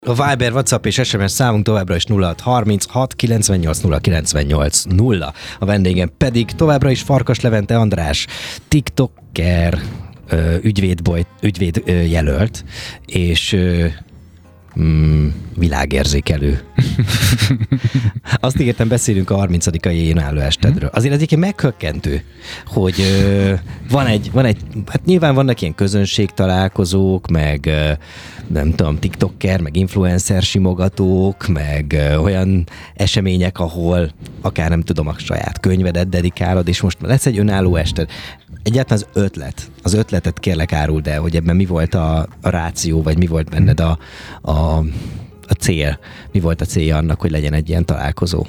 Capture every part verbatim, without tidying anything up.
A Viber, WhatsApp és es em es számunk továbbra is nulla hat harminchat kilencvennyolc nulla kilencvennyolc nulla. A vendégem pedig továbbra is Farkas Levente András, TikToker, ügyvédboly, ügyvéd jelölt, és mm, világérzékelő. Azt ígértem, beszélünk a harmincadikai önálló estedről. Azért egyébként meghökkentő, hogy ö, van egy, van egy, hát nyilván vannak ilyen közönségtalálkozók, meg ö, nem tudom, TikToker, meg influencer simogatók, meg ö, olyan események, ahol akár nem tudom, a saját könyvedet dedikálod, és most lesz egy önálló ested. Egyáltalán az ötlet, az ötletet kérlek áruld el, hogy ebben mi volt a, a ráció, vagy mi volt benned a, a, a cél, mi volt a célja annak, hogy legyen egy ilyen találkozó?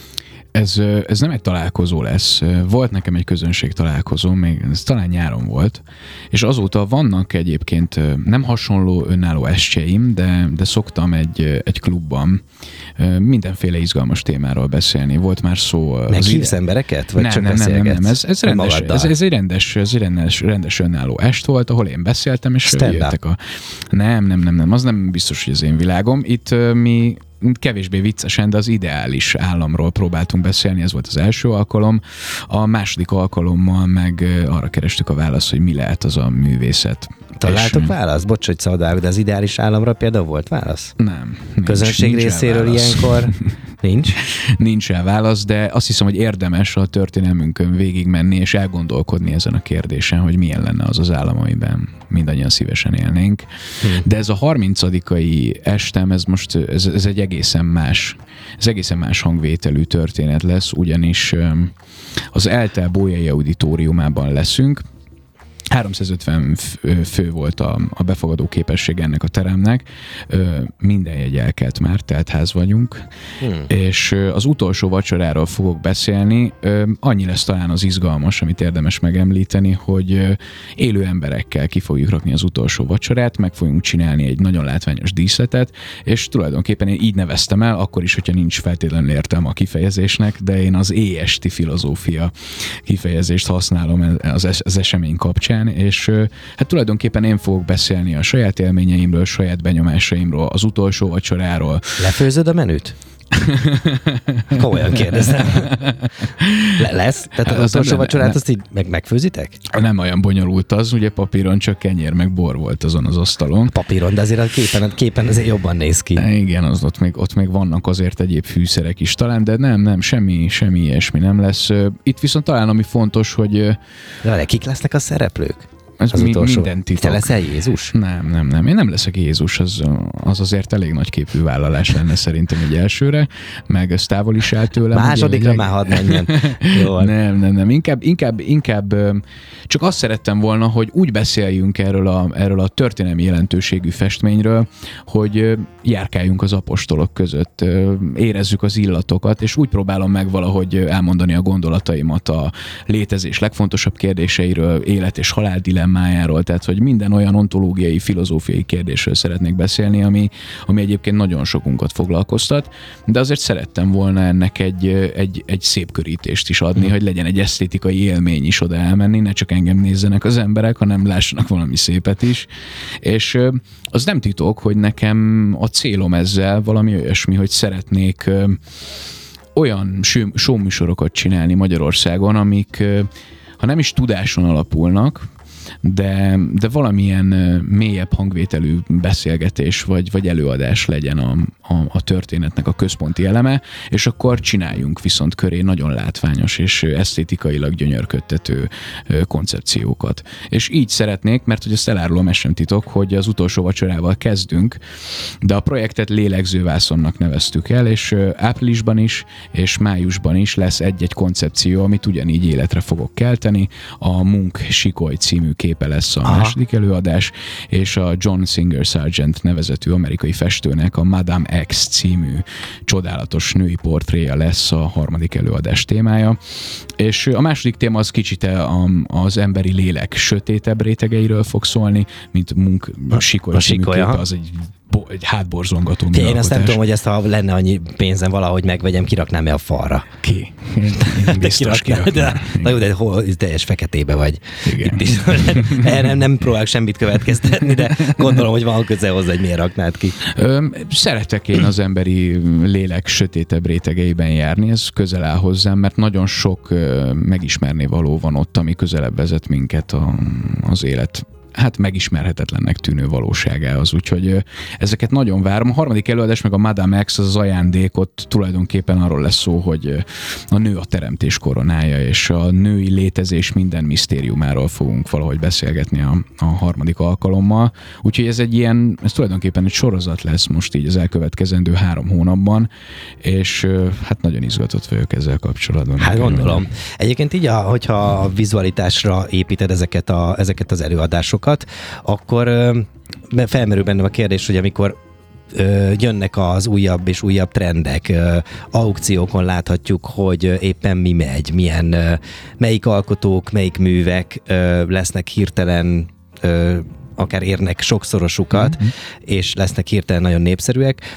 Ez, ez nem egy találkozó lesz. Volt nekem egy közönség találkozó, még ez talán nyáron volt, és azóta vannak egyébként nem hasonló önálló estjeim, de, de szoktam egy, egy klubban mindenféle izgalmas témáról beszélni. Volt már szó... Meghívsz embereket? Vagy nem, csak nem, nem, nem, nem, ez, ez, rendes, ez, ez egy rendes, ez egy rendes, rendes önálló est volt, ahol én beszéltem, és jöttek a... Nem, nem, nem, nem, az nem biztos, hogy az én világom. Itt mi kevésbé viccesen, de az ideális államról próbáltunk beszélni, ez volt az első alkalom. A második alkalommal meg arra kerestük a választ, hogy mi lehet az a művészet. Találtok és... választ? Bocs, hogy szabadálok, de az ideális államra például volt válasz? Nem. Nincs, közönség nincs részéről ilyenkor nincs? Nincs el válasz, de azt hiszem, hogy érdemes a történelmünkön végigmenni és elgondolkodni ezen a kérdésen, hogy milyen lenne az az állam, amiben mindannyian szívesen élnénk. Hmm. De ez a harmincadikai estem, ez most ez, ez egy egészen más, ez egészen más hangvételű történet lesz, ugyanis az ELTE Bolyai Auditoriumában leszünk. háromszázötven fő volt a, a befogadó képesség ennek a teremnek. Minden jegy elkelt már, teltház vagyunk. Hmm. És az utolsó vacsoráról fogok beszélni. Annyi lesz talán az izgalmas, amit érdemes megemlíteni, hogy élő emberekkel ki fogjuk rakni az utolsó vacsorát, meg fogunk csinálni egy nagyon látványos díszletet, és tulajdonképpen én így neveztem el, akkor is, hogyha nincs feltétlenül értelme a kifejezésnek, de én az éjesti filozófia kifejezést használom az, az esemény kapcsán, és hát tulajdonképpen én fogok beszélni a saját élményeimről, saját benyomásaimról, az utolsó vacsoráról. Lefőzöd a menüt? Komolyan kérdezem. Le- lesz? Tehát az utolsó vacsorát azt így meg- megfőzitek? Nem olyan bonyolult az, ugye papíron csak kenyér meg bor volt azon az asztalon. Papíron, de azért a képen, képen azért jobban néz ki. Igen, az ott még, ott még vannak azért egyéb fűszerek is talán, de nem, nem, semmi, semmi ilyesmi nem lesz. Itt viszont talán ami fontos, hogy... De kik lesznek a szereplők? Ez az mi, utolsó. Minden titok. Te leszel Jézus? Nem, nem, nem. Én nem leszek Jézus, az, az azért elég nagy képű vállalás lenne szerintem egy elsőre, meg ez távol is áll tőlem. Másodikra már hadd menjen. Jól. Nem, nem, nem. Inkább, inkább, inkább csak azt szerettem volna, hogy úgy beszéljünk erről a, erről a történelmi jelentőségű festményről, hogy járkáljunk az apostolok között, érezzük az illatokat, és úgy próbálom meg valahogy elmondani a gondolataimat a létezés legfontosabb kérdéseiről, élet és halál dilemmájáról, tehát hogy minden olyan ontológiai, filozófiai kérdésről szeretnék beszélni, ami, ami egyébként nagyon sokunkat foglalkoztat, de azért szerettem volna ennek egy, egy, egy szép körítést is adni, hmm. hogy legyen egy esztétikai élmény is oda elmenni, ne csak engem nézzenek az emberek, hanem lássanak valami szépet is. És az nem titok, hogy nekem a célom ezzel valami olyasmi, hogy szeretnék olyan showműsorokat csinálni Magyarországon, amik ha nem is tudáson alapulnak, de, de valamilyen mélyebb hangvételű beszélgetés vagy, vagy előadás legyen a, a, a történetnek a központi eleme, és akkor csináljunk viszont köré nagyon látványos és esztétikailag gyönyörködtető koncepciókat. És így szeretnék, mert hogy ezt elárulom, ez sem titok, hogy az utolsó vacsorával kezdünk, de a projektet lélegzővászonnak neveztük el, és áprilisban is, és májusban is lesz egy-egy koncepció, amit ugyanígy életre fogok kelteni. A Munk Sikoly című képe lesz a Aha. második előadás, és a John Singer Sargent nevezetű amerikai festőnek a Madame X című csodálatos női portréja lesz a harmadik előadás témája. És a második téma az kicsit az emberi lélek sötétebb rétegeiről fog szólni, mint Munk Sikoly című képe, az egy egy hátborzongató Én műalkotás. azt nem tudom, hogy ezt, ha lenne annyi pénzem valahogy megvegyem, kiraknám-e a falra. Ki? Biztos kiraknám. De, na jó, de hol, teljes feketébe vagy. Igen. Itt is, nem, nem próbálok semmit következtetni, de gondolom, hogy van közel hozzá, hogy miért raknád ki. Ö, szeretek én az emberi lélek sötétebb rétegeiben járni, ez közel áll hozzám, mert nagyon sok ö, megismerni való van ott, ami közelebb vezet minket a, az élet hát megismerhetetlennek tűnő valóságához, úgyhogy ezeket nagyon várom. A harmadik előadás meg a Madame X, az, az ajándékot tulajdonképpen arról lesz szó, hogy a nő a teremtés koronája, és a női létezés minden misztériumáról fogunk valahogy beszélgetni a, a harmadik alkalommal. Úgyhogy ez egy ilyen, ez tulajdonképpen egy sorozat lesz most így az elkövetkezendő három hónapban, és hát nagyon izgatott vagyok ezzel kapcsolatban. Hát gondolom. Egyébként így, hogyha a vizualitásra építed ezeket, a, ezeket az előadásokat, akkor felmerül bennem a kérdés, hogy amikor jönnek az újabb és újabb trendek, aukciókon láthatjuk, hogy éppen mi megy, milyen, melyik alkotók, melyik művek lesznek hirtelen, akár érnek sokszorosukat, mm-hmm. és lesznek hirtelen nagyon népszerűek,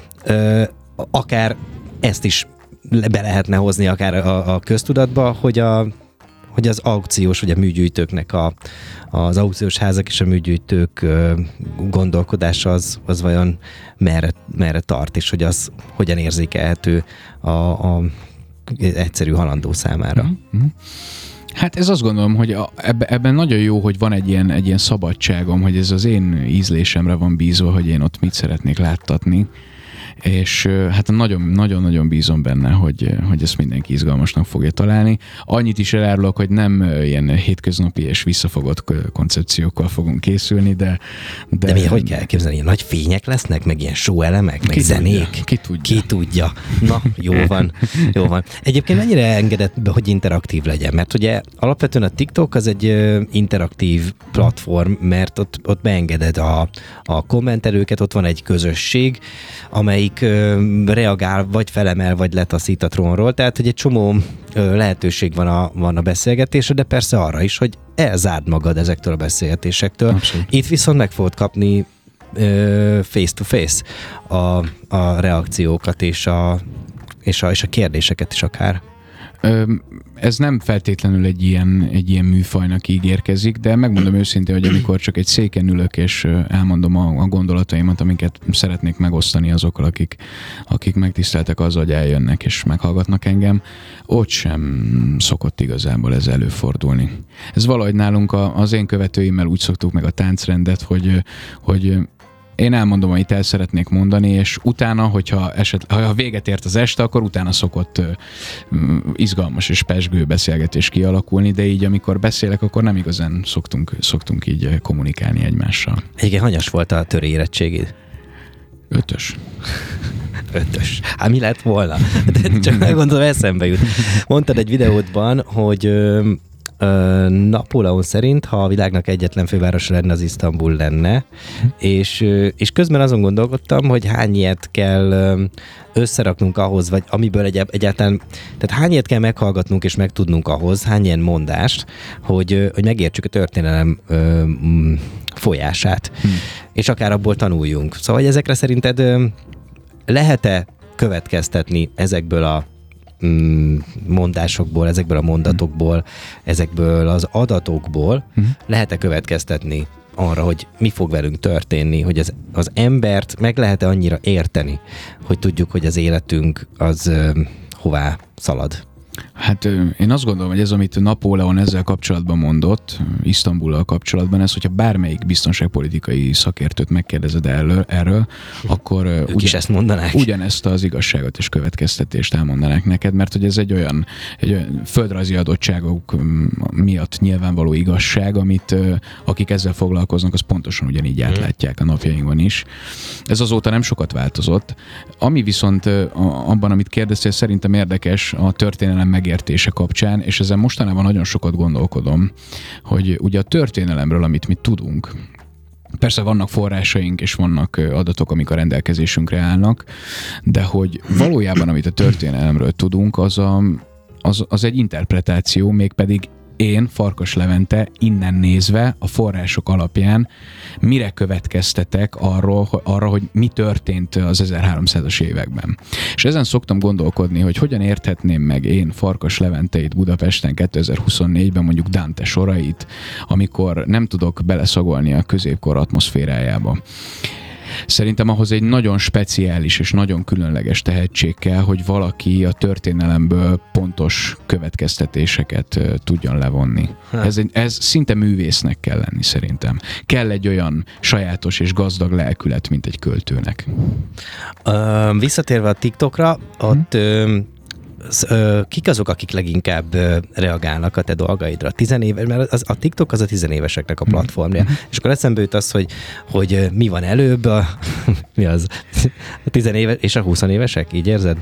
akár ezt is be lehetne hozni akár a, a köztudatba, hogy a hogy az aukciós, vagy a műgyűjtőknek a, az aukciós házak és a műgyűjtők gondolkodása az, az vajon merre, merre tart, és hogy az hogyan érzékelhető a, a egyszerű halandó számára. Mm-hmm. Hát ez azt gondolom, hogy ebben nagyon jó, hogy van egy ilyen, egy ilyen szabadságom, hogy ez az én ízlésemre van bízva, hogy én ott mit szeretnék láttatni. És hát nagyon-nagyon bízom benne, hogy, hogy ezt mindenki izgalmasnak fogja találni. Annyit is elárulok, hogy nem ilyen hétköznapi és visszafogott koncepciókkal fogunk készülni, de... De, de mi, hogy kell elképzelni? Nagy fények lesznek, meg ilyen show elemek, meg ki zenék? Tudja, ki tudja. Ki tudja. Na, jó van, jó van. Egyébként mennyire engedett be, hogy interaktív legyen? Mert ugye alapvetően a TikTok az egy interaktív platform, mert ott, ott beengeded a, a kommentelőket, ott van egy közösség, amelyik reagál, vagy felemel, vagy letaszít a trónról, tehát hogy egy csomó lehetőség van a, van a beszélgetésre, de persze arra is, hogy elzárd magad ezektől a beszélgetésektől. Abszolút. Itt viszont meg fogod kapni face to face a, a reakciókat és a, és, a, és a kérdéseket is akár. Ez nem feltétlenül egy ilyen, egy ilyen műfajnak ígérkezik, de megmondom őszintén, hogy amikor csak egy széken ülök, és elmondom a, a gondolataimat, amiket szeretnék megosztani azokkal, akik, akik megtiszteltek azzal, hogy eljönnek és meghallgatnak engem, ott sem szokott igazából ez előfordulni. Ez valahogy nálunk az én követőimmel úgy szoktuk meg a táncrendet, hogy, hogy én elmondom, amit el szeretnék mondani, és utána, hogyha eset, ha véget ért az este, akkor utána szokott uh, izgalmas és pezsgő beszélgetés kialakulni, de így amikor beszélek, akkor nem igazán szoktunk, szoktunk így kommunikálni egymással. Igen, hanyas volt a töri érettségid? Ötös. Ötös. Hát mi lett volna? De csak meggondolom, eszembe jut. Mondtad egy videódban, hogy ö, ö, Napóleon szerint, ha a világnak egyetlen fővárosa lenne, az Isztambul lenne, és, ö, és közben azon gondolkodtam, hogy hány ilyet kell ö, összeraknunk ahhoz, vagy amiből egy, egyáltalán, tehát hány ilyet kell meghallgatnunk és megtudnunk ahhoz, hány ilyen mondást, hogy, ö, hogy megértsük a történelem ö, folyását, hmm. és akár abból tanuljunk. Szóval, hogy ezekre szerinted ö, lehet-e következtetni ezekből a mm, mondásokból, ezekből a mondatokból, ezekből az adatokból, mm. lehet-e következtetni arra, hogy mi fog velünk történni, hogy az, az embert meg lehet-e annyira érteni, hogy tudjuk, hogy az életünk az ö, hová szalad? Hát én azt gondolom, hogy ez, amit Napóleon ezzel kapcsolatban mondott, Isztambullal kapcsolatban, ez, hogyha bármelyik biztonságpolitikai szakértőt megkérdezed erről, erről akkor ők ugyan, is ezt mondanák. Ugyanezt az igazságot és következtetést elmondanák neked, mert hogy ez egy olyan, egy olyan földrajzi adottságok miatt nyilvánvaló igazság, amit akik ezzel foglalkoznak, az pontosan ugyanígy átlátják a napjainkban is. Ez azóta nem sokat változott. Ami viszont abban, amit kérdeztél, szerintem érdekes a történelem megértése kapcsán, és ezen mostanában nagyon sokat gondolkodom, hogy ugye a történelemről, amit mi tudunk, persze vannak forrásaink, és vannak adatok, amik a rendelkezésünkre állnak, de hogy valójában, amit a történelemről tudunk, az, a, az, az egy interpretáció, mégpedig én, Farkas Levente, innen nézve, a források alapján mire következtetek arról, arra, hogy mi történt az ezerháromszázas években. És ezen szoktam gondolkodni, hogy hogyan érthetném meg én, Farkas Levente itt Budapesten kétezer-huszonnégyben mondjuk Dante sorait, amikor nem tudok beleszagolni a középkor atmoszférájába. Szerintem ahhoz egy nagyon speciális és nagyon különleges tehetség kell, hogy valaki a történelemből pontos következtetéseket uh, tudjon levonni. Ez, egy, ez szinte művésznek kell lenni szerintem. Kell egy olyan sajátos és gazdag lelkület, mint egy költőnek. Uh, visszatérve a TikTokra, ott... Uh, kik azok, akik leginkább reagálnak a te dolgaidra? Tizenéves, mert az, a TikTok az a tizenéveseknek a platformja. Mm-hmm. És akkor eszembe jut az, hogy, hogy mi van előbb, a, mi az? A tizenéves és a huszonévesek, így érzed?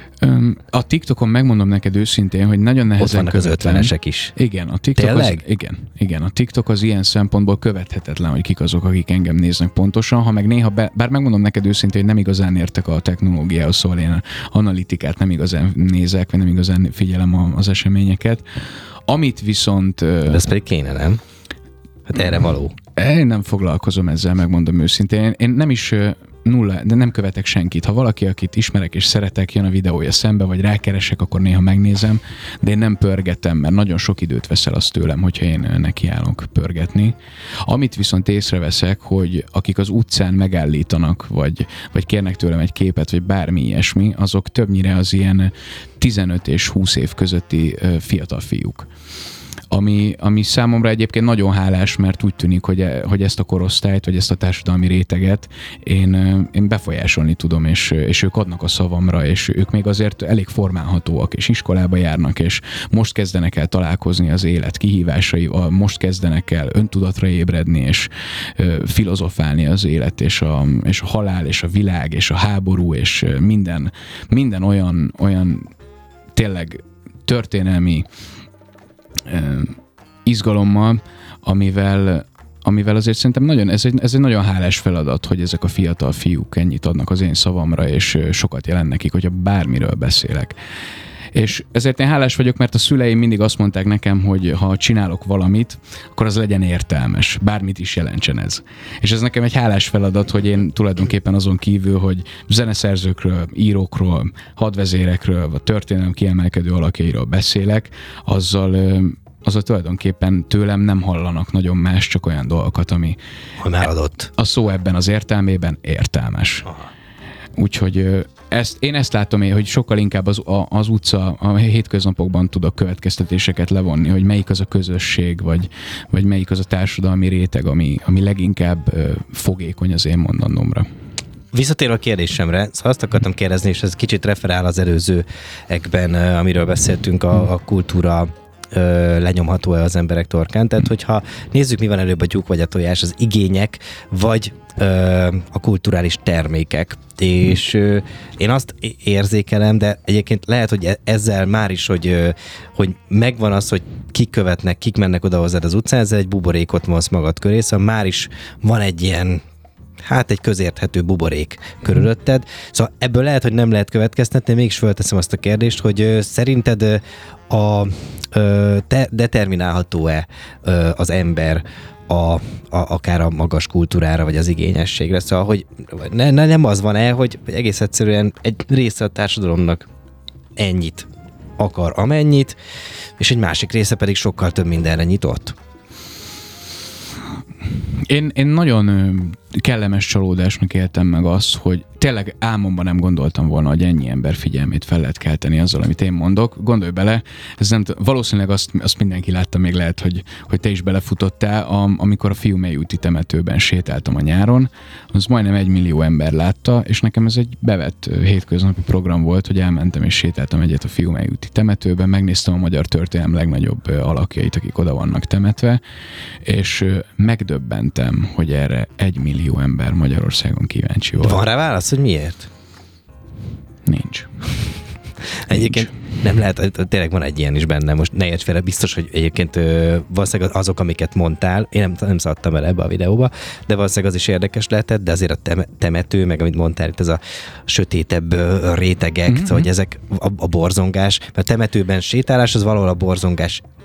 A TikTokon megmondom neked őszintén, hogy nagyon nehezen ott vannak követlen. Az ötvenesek is. Igen, a TikTok Tényleg? az, igen, igen, a TikTok az ilyen szempontból követhetetlen, hogy kik azok, akik engem néznek pontosan, ha meg néha, be, bár megmondom neked őszintén, hogy nem igazán értek a technológiához, szóval én analitikát nem igazán nézek, vagy nem igazán figyelem az eseményeket. Amit viszont... De ez pedig kéne, nem? Hát erre való. Én nem foglalkozom ezzel, megmondom őszintén. Én nem is... nulla, de nem követek senkit. Ha valaki, akit ismerek és szeretek, jön a videója szembe, vagy rákeresek, akkor néha megnézem, de én nem pörgetem, mert nagyon sok időt veszel azt tőlem, hogyha én nekiállok pörgetni. Amit viszont észreveszek, hogy akik az utcán megállítanak, vagy, vagy kérnek tőlem egy képet, vagy bármi ilyesmi, azok többnyire az ilyen tizenöt és húsz év közötti fiatal fiúk. Ami, ami számomra egyébként nagyon hálás, mert úgy tűnik, hogy, hogy ezt a korosztályt, vagy ezt a társadalmi réteget én, én befolyásolni tudom, és, és ők adnak a szavamra, és ők még azért elég formálhatóak, és iskolába járnak, és most kezdenek el találkozni az élet kihívásaival, most kezdenek el öntudatra ébredni, és filozofálni az élet, és a, és a halál, és a világ, és a háború, és minden, minden olyan, olyan tényleg történelmi izgalommal, amivel, amivel azért szerintem nagyon, ez egy, ez egy nagyon hálás feladat, hogy ezek a fiatal fiúk ennyit adnak az én szavamra, és sokat jelent nekik, hogyha bármiről beszélek. És ezért én hálás vagyok, mert a szüleim mindig azt mondták nekem, hogy ha csinálok valamit, akkor az legyen értelmes, bármit is jelentsen ez. És ez nekem egy hálás feladat, hogy én tulajdonképpen azon kívül, hogy zeneszerzőkről, írókról, hadvezérekről, vagy történelem kiemelkedő alakjairól beszélek, azzal, azzal tulajdonképpen tőlem nem hallanak nagyon más, csak olyan dolgokat, ami ha már adott. A szó ebben az értelmében értelmes. Aha. Úgyhogy ezt, én ezt látom én, hogy sokkal inkább az, a, az utca, a hétköznapokban tudok következtetéseket levonni, hogy melyik az a közösség, vagy, vagy melyik az a társadalmi réteg, ami, ami leginkább uh, fogékony az én mondanomra. Visszatérve a kérdésemre, szóval azt akartam kérdezni, és ez kicsit referál az előzőekben, amiről beszéltünk, a, a kultúra lenyomható-e az emberek torkán. Tehát, hogyha nézzük, mi van előbb, a tyúk vagy a tojás, az igények, vagy ö, a kulturális termékek. És ö, én azt érzékelem, de egyébként lehet, hogy ezzel már is, hogy, ö, hogy megvan az, hogy kik követnek, kik mennek oda hozzád az utcán, ezzel egy buborékot vonsz magad köré, szóval már is van egy ilyen, hát egy közérthető buborék körülötted. Szóval ebből lehet, hogy nem lehet következtetni, mégis fölteszem azt a kérdést, hogy ö, szerinted ö, a, ö, te, determinálható-e ö, az ember a, a, akár a magas kultúrára, vagy az igényességre? Szóval, hogy ne, ne, nem az van-e, hogy, hogy egész egyszerűen egy része a társadalomnak ennyit akar, amennyit, és egy másik része pedig sokkal több mindenre nyitott? Én, én nagyon kellemes csalódásnak éltem meg azt, hogy tényleg álmomban nem gondoltam volna, hogy ennyi ember figyelmét fel lehet kelteni azzal, amit én mondok. Gondolj bele, ez nem, valószínűleg azt, azt mindenki látta, még lehet, hogy, hogy te is belefutottál, amikor a Fiumei úti temetőben sétáltam a nyáron, az majdnem egy millió ember látta, és nekem ez egy bevett hétköznapi program volt, hogy elmentem és sétáltam egyet a Fiumei úti temetőben, megnéztem a magyar történelem legnagyobb alakjait, akik oda vannak temetve, és megdöbbentem, hogy erre egy millió ember Magyarországon kíváncsi volt. Van rá válasz, hogy miért? Nincs. Egyébként Nincs. nem lehet, tényleg van egy ilyen is benne, most ne érts félre, biztos, hogy egyébként ö, valószínűleg azok, amiket mondtál, én nem, nem szaladtam el ebbe a videóba, de valószínűleg az is érdekes lehetett, de azért a tem- temető, meg amit mondtál, itt ez a sötétebb ö, rétegek, mm-hmm. szóval, hogy ezek a, a borzongás, mert a temetőben sétálás, az valahol a borzongás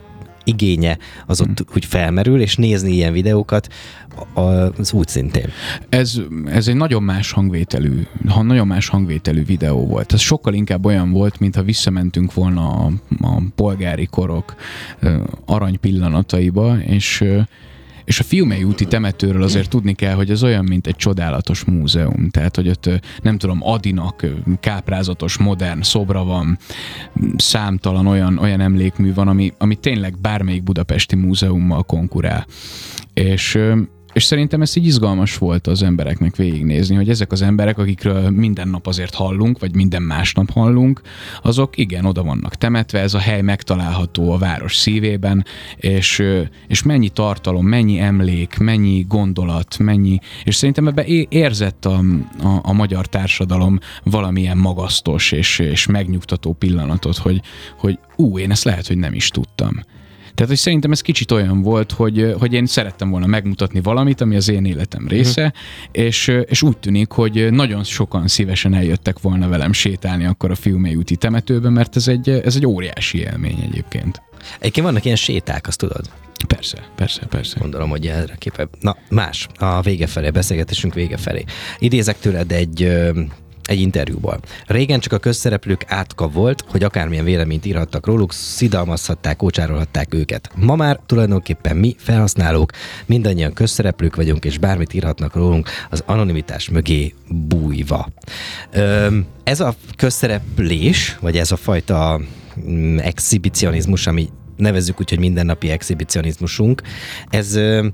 igénye az ott úgy felmerül, és nézni ilyen videókat az úgy szintén. Ez, ez egy nagyon más hangvételű, nagyon más hangvételű videó volt. Ez sokkal inkább olyan volt, mintha visszamentünk volna a, a polgári korok arany pillanataiba, és És a Fiumei úti temetőről azért tudni kell, hogy ez olyan, mint egy csodálatos múzeum. Tehát, hogy ott nem tudom, Adinak káprázatos, modern szobra van, számtalan olyan, olyan emlékmű van, ami, ami tényleg bármelyik budapesti múzeummal konkurál. És És szerintem ez így izgalmas volt az embereknek végignézni, hogy ezek az emberek, akikről minden nap azért hallunk, vagy minden másnap hallunk, azok igen, oda vannak temetve, ez a hely megtalálható a város szívében, és, és mennyi tartalom, mennyi emlék, mennyi gondolat, mennyi, és szerintem ebben érzett a, a, a magyar társadalom valamilyen magasztos és, és megnyugtató pillanatot, hogy, hogy ú, én ezt lehet, hogy nem is tudtam. Tehát, hogy szerintem ez kicsit olyan volt, hogy, hogy én szerettem volna megmutatni valamit, ami az én életem része, uh-huh. és, és úgy tűnik, hogy nagyon sokan szívesen eljöttek volna velem sétálni akkor a Fiumei úti temetőben, mert ez egy, ez egy óriási élmény egyébként. Egyébként vannak ilyen séták, azt tudod? Persze, persze, persze. Gondolom, hogy erre képe. Na, más, a vége felé, beszélgetésünk vége felé. Idézek tőled egy... egy interjúból. Régen csak a közszereplők átka volt, hogy akármilyen véleményt írhattak róluk, szidalmazhatták, kócsárolhatták őket. Ma már tulajdonképpen mi, felhasználók, mindannyian közszereplők vagyunk, és bármit írhatnak rólunk az anonimitás mögé bújva. Ez a közszereplés, vagy ez a fajta exhibicionizmus, ami nevezzük úgy, hogy mindennapi exhibicionizmusunk, ez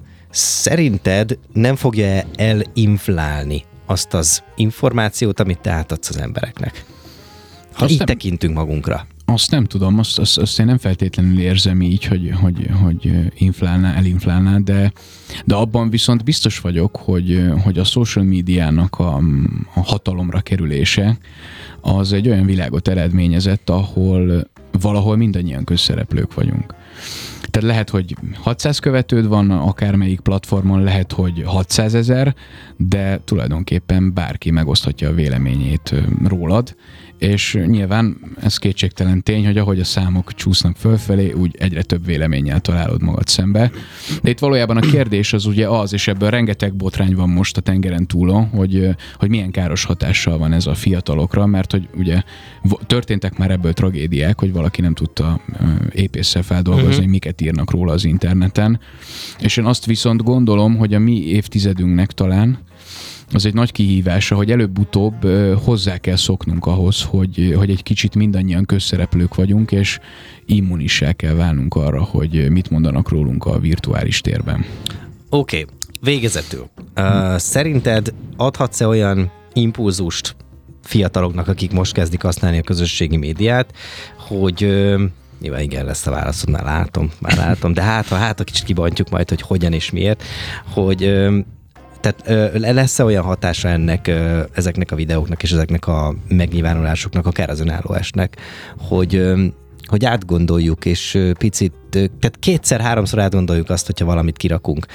szerinted nem fogja elinflálni azt az információt, amit te átadsz az embereknek? Ha azt így nem, tekintünk magunkra. Azt nem tudom, azt, azt, azt én nem feltétlenül érzem így, hogy, hogy, hogy inflálná, elinflálná, de, de abban viszont biztos vagyok, hogy, hogy a social médiának a, a hatalomra kerülése az egy olyan világot eredményezett, ahol valahol mindannyian közszereplők vagyunk. Tehát lehet, hogy hatszáz követőd van akármelyik platformon, lehet, hogy hatszázezer, de tulajdonképpen bárki megoszthatja a véleményét rólad, és nyilván ez kétségtelen tény, hogy ahogy a számok csúsznak fölfelé, úgy egyre több véleménnyel találod magad szembe. De itt valójában a kérdés az ugye az, és ebből rengeteg botrány van most a tengeren túlon, hogy, hogy milyen káros hatással van ez a fiatalokra, mert hogy ugye történtek már ebből tragédiák, hogy valaki nem tudta épésszel feldolgozni, uh-huh. miket írnak róla az interneten. És én azt viszont gondolom, hogy a mi évtizedünknek talán az egy nagy kihívása, hogy előbb-utóbb hozzá kell szoknunk ahhoz, hogy, hogy egy kicsit mindannyian közszereplők vagyunk, és immunissá kell válnunk arra, hogy mit mondanak rólunk a virtuális térben. Oké, okay. Végezetül. Uh, szerinted adhatsz-e olyan impulzust fiataloknak, akik most kezdik használni a közösségi médiát, hogy... Uh, nyilván igen lesz a válaszod, már látom, már látom, de hát, ha hát, ha kicsit kibontjuk majd, hogy hogyan és miért, hogy... Uh, Tehát lesz-e olyan hatása ennek, ezeknek a videóknak és ezeknek a megnyilvánulásoknak, akár az önállóesnek, hogy, hogy átgondoljuk, és picit, tehát kétszer-háromszor átgondoljuk azt, hogyha valamit kirakunk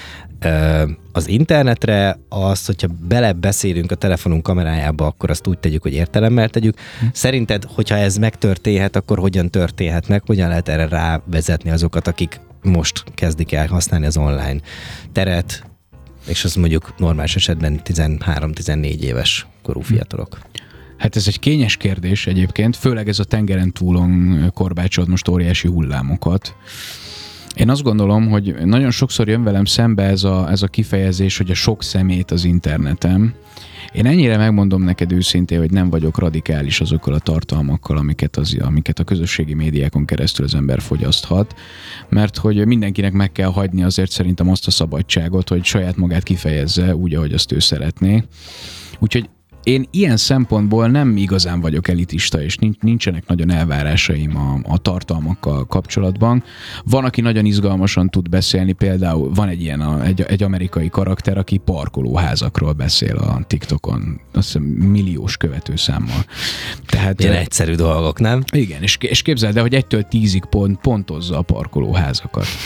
az internetre, azt, hogyha belebeszélünk a telefonunk kamerájába, akkor azt úgy tegyük, hogy értelemmel tegyük. Szerinted, hogyha ez megtörténhet, akkor hogyan történhet meg, hogyan lehet erre rávezetni azokat, akik most kezdik el használni az online teret, és az mondjuk normális esetben tizenhárom-tizennégy éves korú fiatalok. Hát ez egy kényes kérdés egyébként, főleg ez a tengeren túlon korbácsolt most óriási hullámokat. Én azt gondolom, hogy nagyon sokszor jön velem szembe ez a, ez a kifejezés, hogy a sok szemét az interneten. Én ennyire megmondom neked őszintén, hogy nem vagyok radikális azokkal a tartalmakkal, amiket, az, amiket a közösségi médiákon keresztül az ember fogyaszthat, mert hogy mindenkinek meg kell hagyni azért szerintem azt a szabadságot, hogy saját magát kifejezze úgy, ahogy azt ő szeretné. Úgyhogy én ilyen szempontból nem igazán vagyok elitista, és nincsenek nagyon elvárásaim a, a tartalmakkal kapcsolatban. Van, aki nagyon izgalmasan tud beszélni, például van egy ilyen a, egy, egy amerikai karakter, aki parkolóházakról beszél a TikTokon, azt hiszem milliós követőszámmal. Tehát, ilyen egyszerű dolgok, nem? Igen, és, és képzeld el, hogy egytől tízig pont, pontozza a parkolóházakat.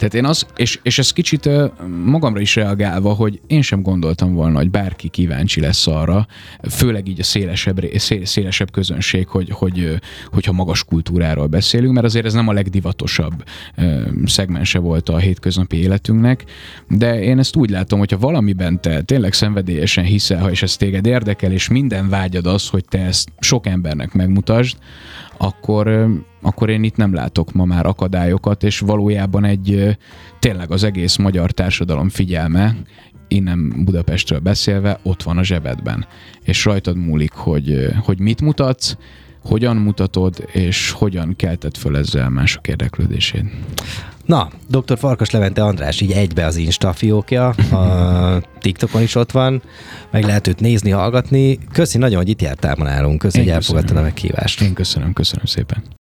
Tehát én az, és, és ez kicsit magamra is reagálva, hogy én sem gondoltam volna, hogy bárki kíváncsi lesz arra, főleg így a szélesebb, szélesebb közönség, hogy, hogy, hogyha magas kultúráról beszélünk, mert azért ez nem a legdivatosabb szegmense volt a hétköznapi életünknek, de én ezt úgy látom, hogyha valamiben te tényleg szenvedélyesen hiszel, ha és ez téged érdekel, és minden vágyad az, hogy te ezt sok embernek megmutasd, akkor, akkor én itt nem látok ma már akadályokat, és valójában egy tényleg az egész magyar társadalom figyelme, innen Budapestről beszélve, ott van a zsebedben. És rajtad múlik, hogy, hogy mit mutatsz, hogyan mutatod, és hogyan kelted föl ezzel mások érdeklődését. Na, doktor Farkas Levente András így egybe az Insta fiókja, a TikTokon is ott van, meg lehet őt nézni, hallgatni. Köszi nagyon, hogy itt jártál ma nálunk, köszi, hogy elfogadtad a meghívást. Én köszönöm, köszönöm szépen.